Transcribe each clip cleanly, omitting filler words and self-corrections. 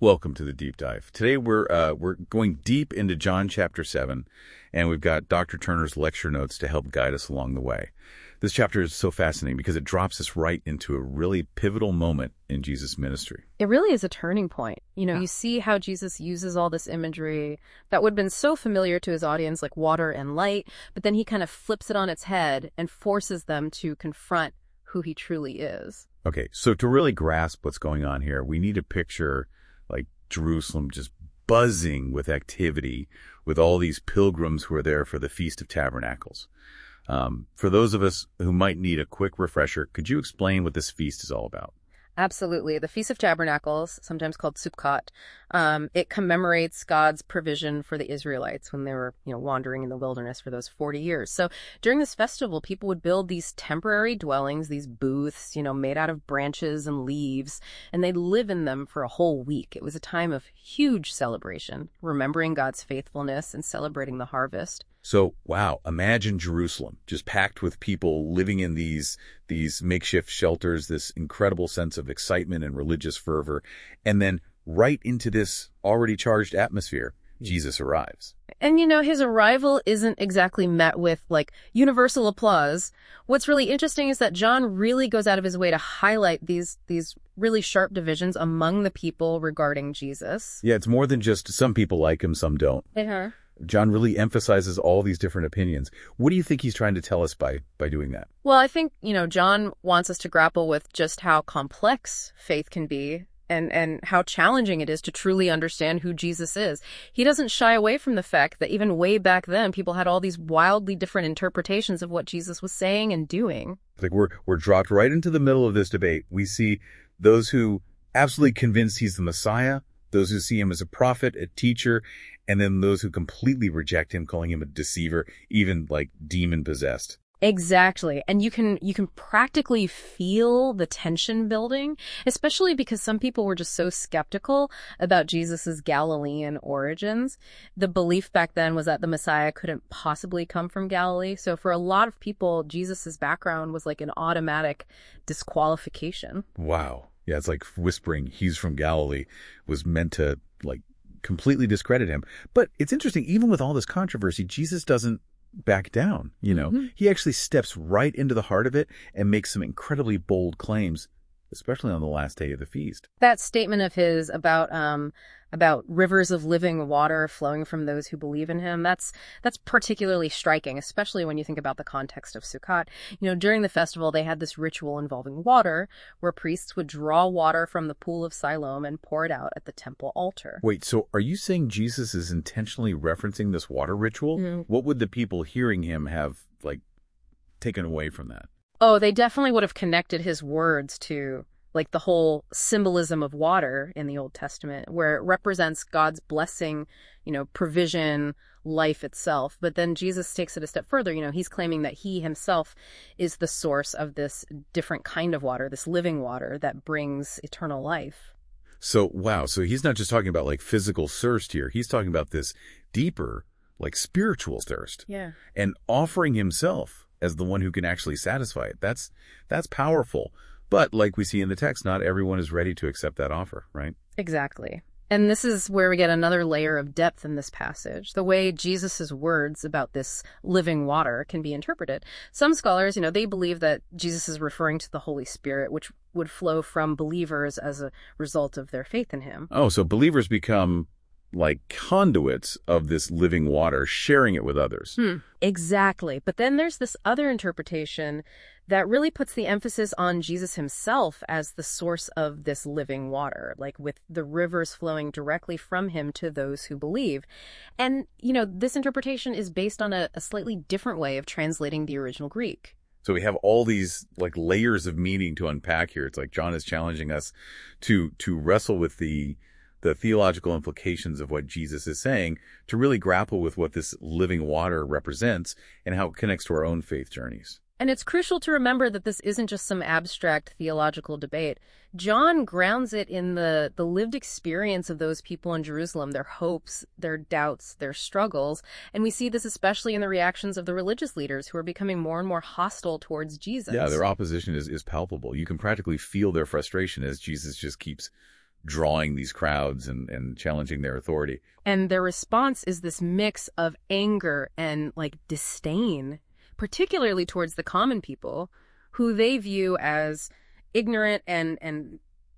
Welcome to the deep dive. Today we're going deep into John chapter 7, and we've got Dr. Turner's lecture notes to help guide us along the way. This chapter is so fascinating because it drops us right into a really pivotal moment in Jesus' ministry. It really is a turning point. You see how Jesus uses all this imagery that would have been so familiar to his audience, like water and light, but then he kind of flips it on its head and forces them to confront who he truly is. Okay, so to really grasp what's going on here, we need to picture like Jerusalem just buzzing with activity, with all these pilgrims who are there for the Feast of Tabernacles. For those of us who might need a quick refresher, could you explain what this feast is all about? Absolutely. The Feast of Tabernacles, sometimes called Sukkot, it commemorates God's provision for the Israelites when they were, wandering in the wilderness for those 40 years. So during this festival, people would build these temporary dwellings, these booths, made out of branches and leaves, and they'd live in them for a whole week. It was a time of huge celebration, remembering God's faithfulness and celebrating the harvest. So, wow, imagine Jerusalem just packed with people living in these makeshift shelters, this incredible sense of excitement and religious fervor. And then right into this already charged atmosphere, Jesus arrives. And, his arrival isn't exactly met with, universal applause. What's really interesting is that John really goes out of his way to highlight these really sharp divisions among the people regarding Jesus. Yeah, it's more than just some people like him, some don't. John really emphasizes all these different opinions. What do you think he's trying to tell us by doing that? Well, I think, John wants us to grapple with just how complex faith can be and how challenging it is to truly understand who Jesus is. He doesn't shy away from the fact that even way back then, people had all these wildly different interpretations of what Jesus was saying and doing. Like we're dropped right into the middle of this debate. We see those who absolutely convinced he's the Messiah, those who see him as a prophet, a teacher, and then those who completely reject him, calling him a deceiver, even like demon-possessed. Exactly. And you can practically feel the tension building, especially because some people were just so skeptical about Jesus's Galilean origins. The belief back then was that the Messiah couldn't possibly come from Galilee. So for a lot of people, Jesus's background was like an automatic disqualification. Wow. Yeah, it's like whispering he's from Galilee was meant to completely discredit him. But it's interesting, even with all this controversy, Jesus doesn't back down, He actually steps right into the heart of it and makes some incredibly bold claims, especially on the last day of the feast. That statement of his about rivers of living water flowing from those who believe in him, that's particularly striking, especially when you think about the context of Sukkot. During the festival, they had this ritual involving water where priests would draw water from the pool of Siloam and pour it out at the temple altar. Wait, so are you saying Jesus is intentionally referencing this water ritual? What would the people hearing him have, taken away from that? Oh, they definitely would have connected his words to the whole symbolism of water in the Old Testament, where it represents God's blessing, provision, life itself. But then Jesus takes it a step further. He's claiming that he himself is the source of this different kind of water, this living water that brings eternal life. So, wow. So he's not just talking about physical thirst here. He's talking about this deeper, spiritual thirst. Yeah. And offering himself as the one who can actually satisfy it. That's powerful. But like we see in the text, not everyone is ready to accept that offer, right? Exactly. And this is where we get another layer of depth in this passage, the way Jesus's words about this living water can be interpreted. Some scholars, they believe that Jesus is referring to the Holy Spirit, which would flow from believers as a result of their faith in him. Oh, so believers become conduits of this living water, sharing it with others. Exactly. But then there's this other interpretation that really puts the emphasis on Jesus himself as the source of this living water, with the rivers flowing directly from him to those who believe. And, this interpretation is based on a slightly different way of translating the original Greek. So we have all these layers of meaning to unpack here. It's like John is challenging us to wrestle with the theological implications of what Jesus is saying, to really grapple with what this living water represents and how it connects to our own faith journeys. And it's crucial to remember that this isn't just some abstract theological debate. John grounds it in the lived experience of those people in Jerusalem, their hopes, their doubts, their struggles. And we see this especially in the reactions of the religious leaders who are becoming more and more hostile towards Jesus. Yeah, their opposition is palpable. You can practically feel their frustration as Jesus just keeps drawing these crowds and challenging their authority. And their response is this mix of anger and like disdain, particularly towards the common people, who they view as ignorant and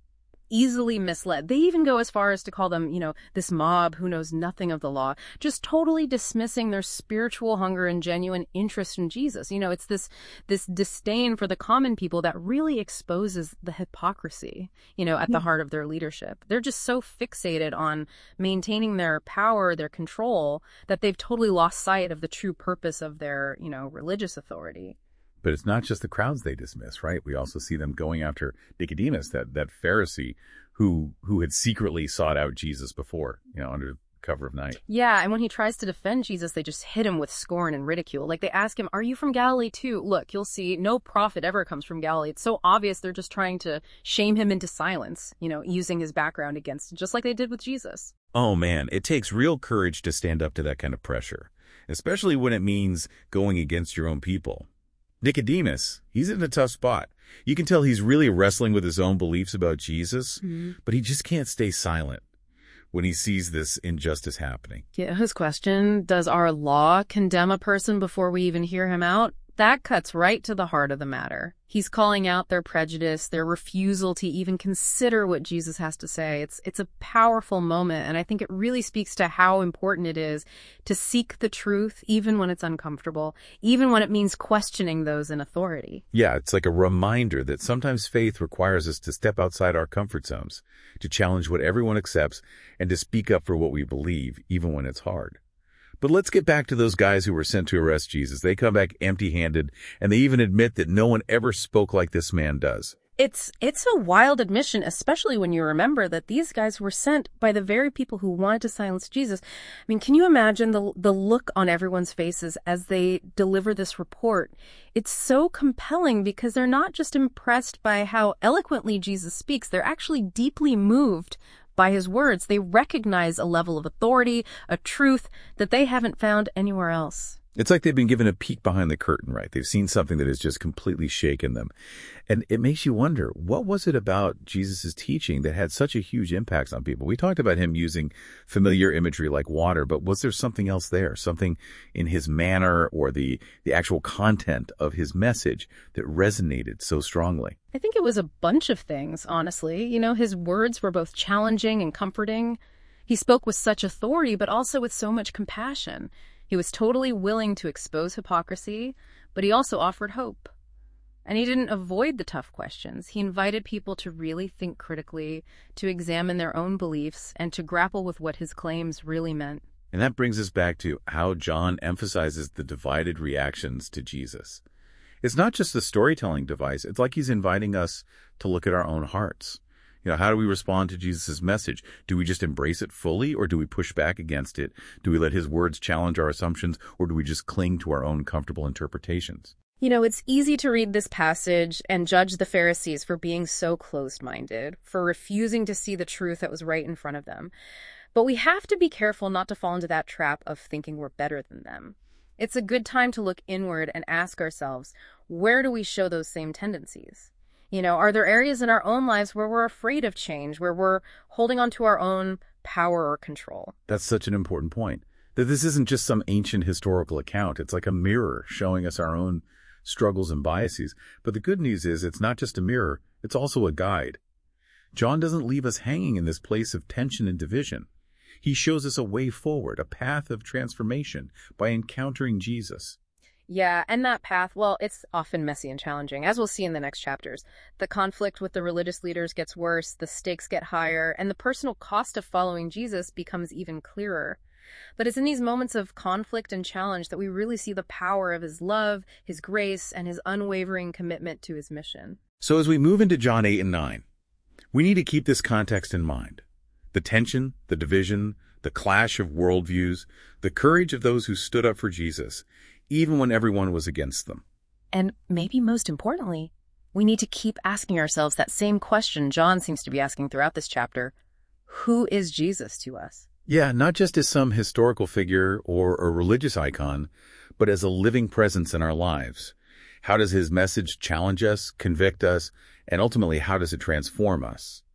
easily misled. They even go as far as to call them, this mob who knows nothing of the law, just totally dismissing their spiritual hunger and genuine interest in Jesus. It's this disdain for the common people that really exposes the hypocrisy, at the heart of their leadership. They're just so fixated on maintaining their power, their control, that they've totally lost sight of the true purpose of their, religious authority. But it's not just the crowds they dismiss, right? We also see them going after Nicodemus, that Pharisee who had secretly sought out Jesus before, under cover of night. Yeah, and when he tries to defend Jesus, they just hit him with scorn and ridicule. Like, they ask him, "Are you from Galilee too?" Look, you'll see, no prophet ever comes from Galilee. It's so obvious they're just trying to shame him into silence, using his background against him, just like they did with Jesus. Oh man, it takes real courage to stand up to that kind of pressure, especially when it means going against your own people. Nicodemus, he's in a tough spot. You can tell he's really wrestling with his own beliefs about Jesus, but he just can't stay silent when he sees this injustice happening. Yeah, his question, does our law condemn a person before we even hear him out? That cuts right to the heart of the matter. He's calling out their prejudice, their refusal to even consider what Jesus has to say. It's a powerful moment, and I think it really speaks to how important it is to seek the truth, even when it's uncomfortable, even when it means questioning those in authority. Yeah, it's like a reminder that sometimes faith requires us to step outside our comfort zones, to challenge what everyone accepts, and to speak up for what we believe, even when it's hard. But let's get back to those guys who were sent to arrest Jesus. They come back empty-handed, and they even admit that no one ever spoke like this man does. It's a wild admission, especially when you remember that these guys were sent by the very people who wanted to silence Jesus. I mean, can you imagine the look on everyone's faces as they deliver this report? It's so compelling because they're not just impressed by how eloquently Jesus speaks, they're actually deeply moved by his words. They recognize a level of authority, a truth that they haven't found anywhere else. It's like they've been given a peek behind the curtain, right? They've seen something that has just completely shaken them. And it makes you wonder, what was it about Jesus' teaching that had such a huge impact on people? We talked about him using familiar imagery like water, but was there something else there? Something in his manner or the actual content of his message that resonated so strongly? I think it was a bunch of things, honestly. His words were both challenging and comforting. He spoke with such authority, but also with so much compassion. He was totally willing to expose hypocrisy, but he also offered hope. And he didn't avoid the tough questions. He invited people to really think critically, to examine their own beliefs, and to grapple with what his claims really meant. And that brings us back to how John emphasizes the divided reactions to Jesus. It's not just a storytelling device. It's like he's inviting us to look at our own hearts. How do we respond to Jesus' message? Do we just embrace it fully, or do we push back against it? Do we let his words challenge our assumptions, or do we just cling to our own comfortable interpretations? It's easy to read this passage and judge the Pharisees for being so closed-minded, for refusing to see the truth that was right in front of them. But we have to be careful not to fall into that trap of thinking we're better than them. It's a good time to look inward and ask ourselves, where do we show those same tendencies? Are there areas in our own lives where we're afraid of change, where we're holding on to our own power or control? That's such an important point, that this isn't just some ancient historical account. It's like a mirror showing us our own struggles and biases. But the good news is it's not just a mirror, it's also a guide. John doesn't leave us hanging in this place of tension and division. He shows us a way forward, a path of transformation by encountering Jesus. Yeah, and that path, well, it's often messy and challenging, as we'll see in the next chapters. The conflict with the religious leaders gets worse, the stakes get higher, and the personal cost of following Jesus becomes even clearer. But it's in these moments of conflict and challenge that we really see the power of his love, his grace, and his unwavering commitment to his mission. So as we move into John 8 and 9, we need to keep this context in mind. The tension, the division, the clash of worldviews, the courage of those who stood up for Jesus, even when everyone was against them. And maybe most importantly, we need to keep asking ourselves that same question John seems to be asking throughout this chapter. Who is Jesus to us? Yeah, not just as some historical figure or a religious icon, but as a living presence in our lives. How does his message challenge us, convict us, and ultimately how does it transform us?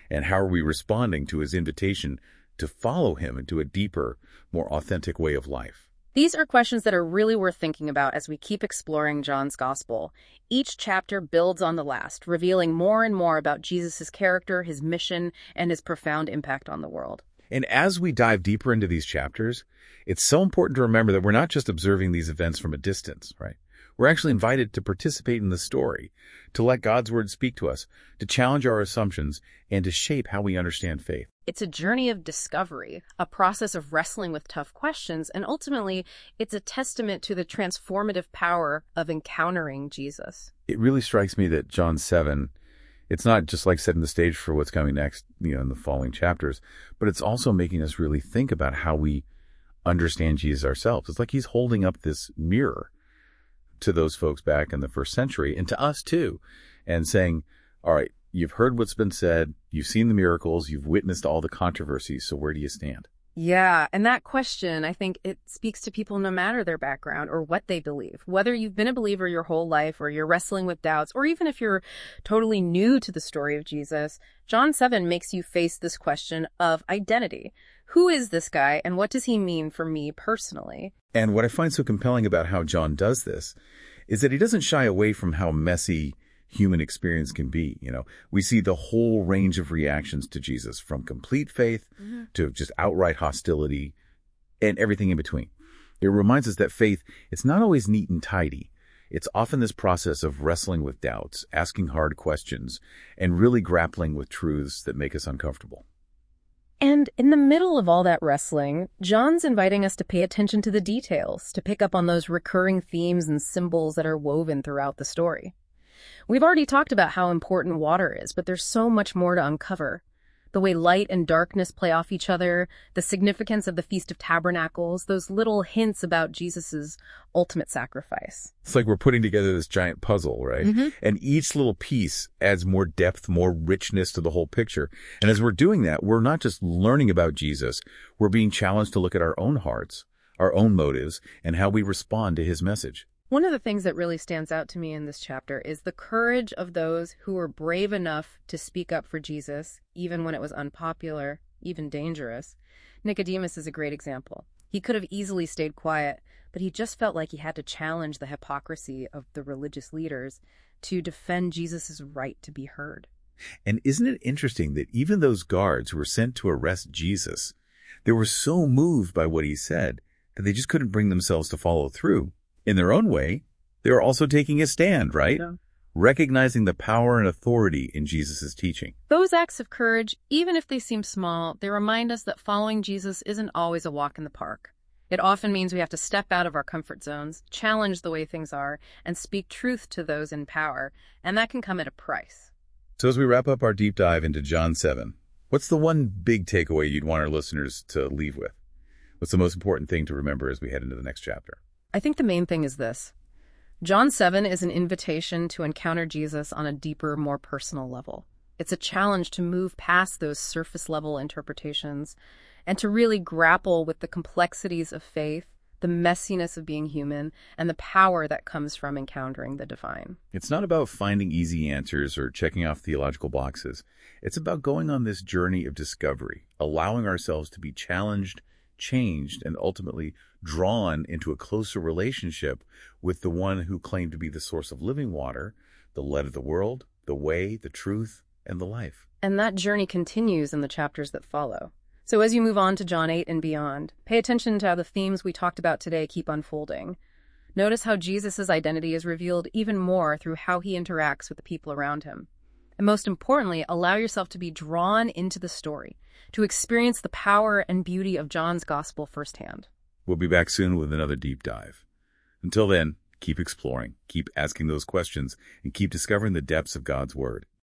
And how are we responding to his invitation to follow him into a deeper, more authentic way of life? These are questions that are really worth thinking about as we keep exploring John's Gospel. Each chapter builds on the last, revealing more and more about Jesus' character, his mission, and his profound impact on the world. And as we dive deeper into these chapters, it's so important to remember that we're not just observing these events from a distance, right? We're actually invited to participate in the story, to let God's word speak to us, to challenge our assumptions, and to shape how we understand faith. It's a journey of discovery, a process of wrestling with tough questions, and ultimately, it's a testament to the transformative power of encountering Jesus. It really strikes me that John 7, it's not just like setting the stage for what's coming next, in the following chapters, but it's also making us really think about how we understand Jesus ourselves. It's like he's holding up this mirror to those folks back in the first century and to us too, and saying, all right, you've heard what's been said, you've seen the miracles, you've witnessed all the controversies, so where do you stand? Yeah, and that question, I think it speaks to people no matter their background or what they believe. Whether you've been a believer your whole life or you're wrestling with doubts, or even if you're totally new to the story of Jesus, John 7 makes you face this question of identity. Who is this guy and what does he mean for me personally? And what I find so compelling about how John does this is that he doesn't shy away from how messy human experience can be. We see the whole range of reactions to Jesus, from complete faith to just outright hostility and everything in between. It reminds us that faith, it's not always neat and tidy. It's often this process of wrestling with doubts, asking hard questions, and really grappling with truths that make us uncomfortable. And in the middle of all that wrestling, John's inviting us to pay attention to the details, to pick up on those recurring themes and symbols that are woven throughout the story. We've already talked about how important water is, but there's so much more to uncover. The way light and darkness play off each other, the significance of the Feast of Tabernacles, those little hints about Jesus's ultimate sacrifice. It's like we're putting together this giant puzzle, right? And each little piece adds more depth, more richness to the whole picture. And as we're doing that, we're not just learning about Jesus, we're being challenged to look at our own hearts, our own motives, and how we respond to his message. One of the things that really stands out to me in this chapter is the courage of those who were brave enough to speak up for Jesus, even when it was unpopular, even dangerous. Nicodemus is a great example. He could have easily stayed quiet, but he just felt like he had to challenge the hypocrisy of the religious leaders to defend Jesus' right to be heard. And isn't it interesting that even those guards who were sent to arrest Jesus, they were so moved by what he said that they just couldn't bring themselves to follow through. In their own way, they were also taking a stand, right? Yeah. Recognizing the power and authority in Jesus' teaching. Those acts of courage, even if they seem small, they remind us that following Jesus isn't always a walk in the park. It often means we have to step out of our comfort zones, challenge the way things are, and speak truth to those in power, and that can come at a price. So as we wrap up our deep dive into John 7, what's the one big takeaway you'd want our listeners to leave with? What's the most important thing to remember as we head into the next chapter? I think the main thing is this. John 7 is an invitation to encounter Jesus on a deeper, more personal level. It's a challenge to move past those surface-level interpretations and to really grapple with the complexities of faith, the messiness of being human, and the power that comes from encountering the divine. It's not about finding easy answers or checking off theological boxes. It's about going on this journey of discovery, allowing ourselves to be challenged, changed, and ultimately drawn into a closer relationship with the one who claimed to be the source of living water, the light of the world, the way, the truth, and the life. And that journey continues in the chapters that follow. So as you move on to John 8 and beyond, pay attention to how the themes we talked about today keep unfolding. Notice how Jesus' identity is revealed even more through how he interacts with the people around him. And most importantly, allow yourself to be drawn into the story, to experience the power and beauty of John's gospel firsthand. We'll be back soon with another deep dive. Until then, keep exploring, keep asking those questions, and keep discovering the depths of God's Word.